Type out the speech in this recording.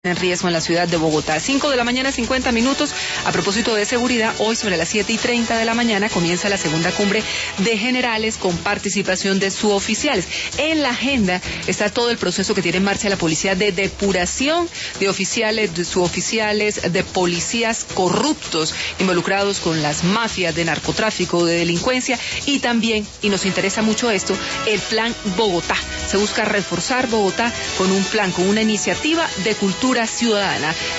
En riesgo en la ciudad de Bogotá. 5 de la mañana, 50 minutos. A propósito de seguridad, hoy sobre las 7:30 de la mañana comienza la segunda cumbre de generales con participación de suboficiales. En la agenda está todo el proceso que tiene en marcha la policía de depuración de oficiales, de suboficiales, de policías corruptos involucrados con las mafias de narcotráfico, de delincuencia y también, y nos interesa mucho esto, el plan Bogotá. Se busca reforzar Bogotá con un plan, con una iniciativa de cultura ciudadana.